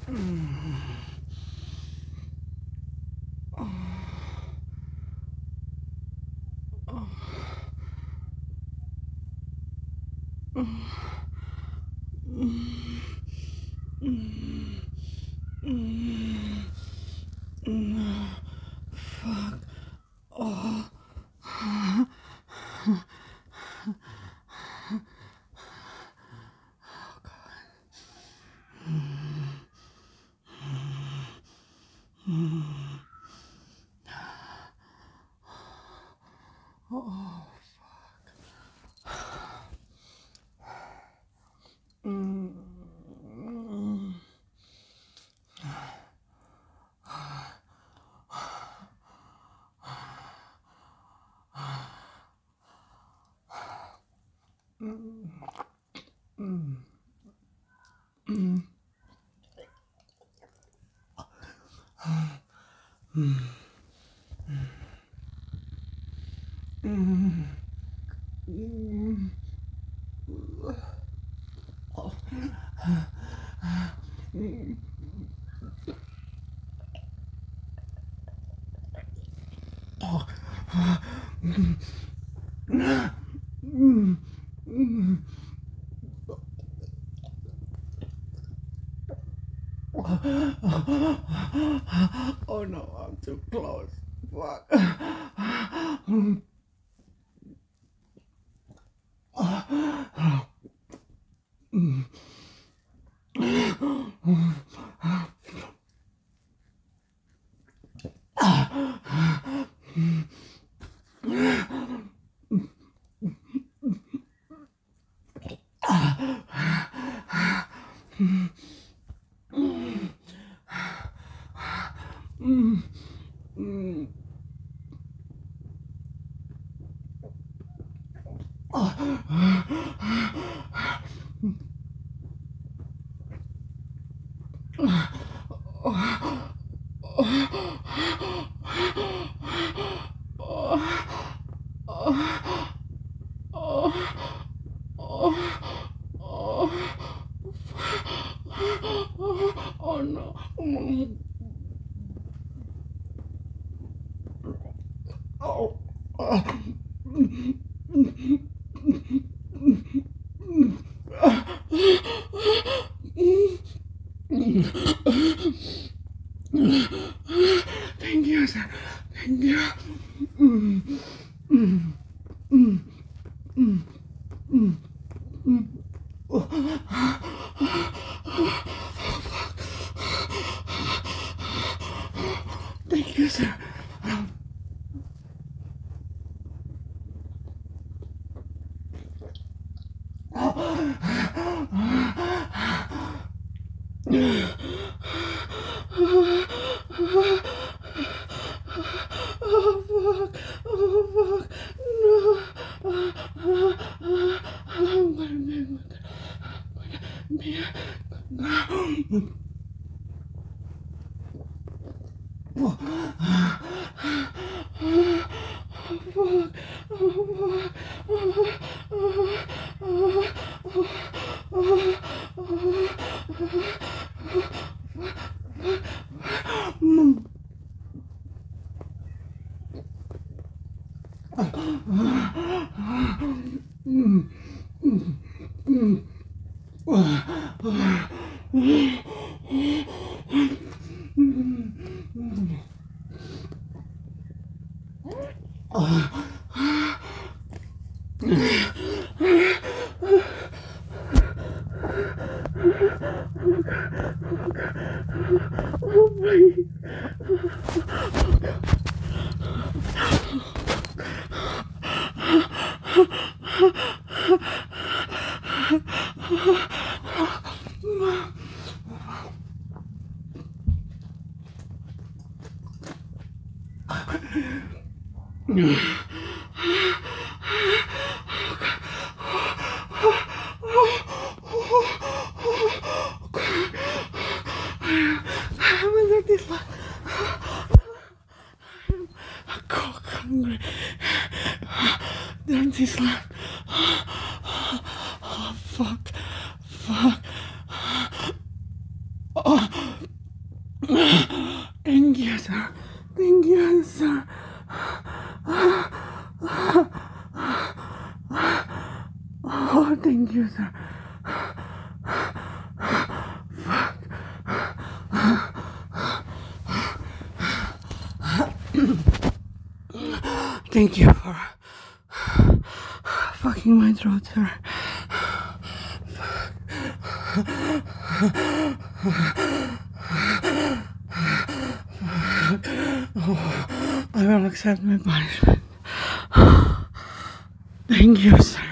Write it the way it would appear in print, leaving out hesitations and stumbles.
Fuck. Oh. Oh, oh no, I'm too close. Fuck. Oh no. Oh. Thank you, sir. Thank you. Thank you, sir. Oh fuck! Oh fuck! No! I'm gonna be I'm like this one. I'm cold, hungry. There's this one. Oh, fuck. Fuck. Thank you, sir. Thank you, sir. Oh, thank you, sir. Thank you for fucking my throat, sir. I will accept my punishment. Thank you, sir.